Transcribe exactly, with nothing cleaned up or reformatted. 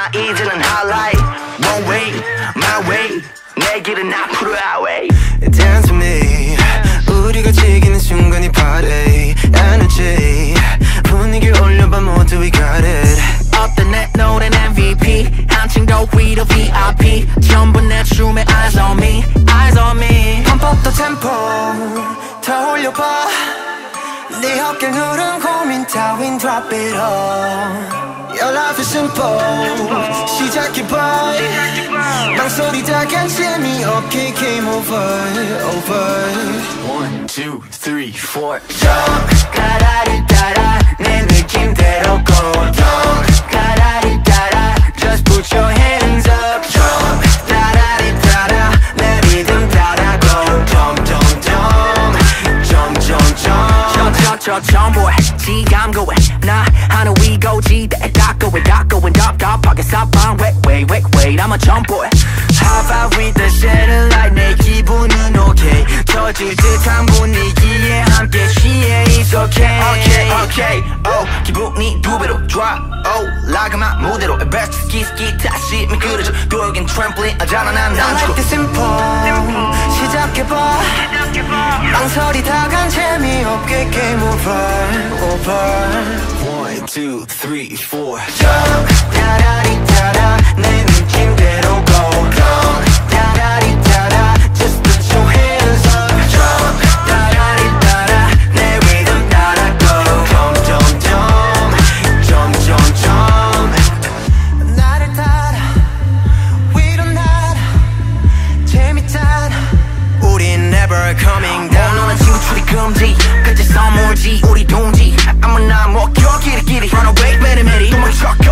나 이제는 highlight One way, my way 내 길은 앞으로 our way Dance with me 우리가 즐기는 순간이 party Energy 분위기 올려봐 모두 we got it Up the net 노래는 엠브이피 한층 더 위로 브이아이피 전부 내 춤에 eyes on me eyes on me Pump up the tempo 더 올려봐 네 어깨 누른 고민 따윈 drop it all Your life is simple 시작해봐 망설이 다 간 재미없게 game over over One, two, three, four Jump 가라리 따라 내 느낌대로 go Jump 가라리 따라 Just put your hands up Jump 따라리 따라 내 리듬 따라 go Jump jump jump Jump jump jump Jump jump jump jump boy 지감고해 나 하늘 위고 지대에 깎고해 깎고해 답답하게 사방 wait wait wait wait I'm a jump boy How about with the satellite 내 기분은 okay 터질 듯한 분위기에 함께 취해 It's okay okay okay oh 기분이 두 배로 좋아 oh 라그마 무대로 best ski ski 다시 미끄러져 또 여긴 트램플린 하잖아 난 I like the simple 시작해봐 망설이 다 간 재미없게 game over over One, two, three, four Jump 따라리 따라 내 느낌대로 go Jump 따라리 따라 Just put your hands up Jump 따라리 따라 내 리듬 따라 go Jump jump jump Jump jump jump 나를 따라 위로 날아 재밌잖아 우린 never coming down 너는 진출이 금지 끝에 선물지 우리 동지 아무나 먹혀 끼리끼리 Run away 매리매리 도망쳐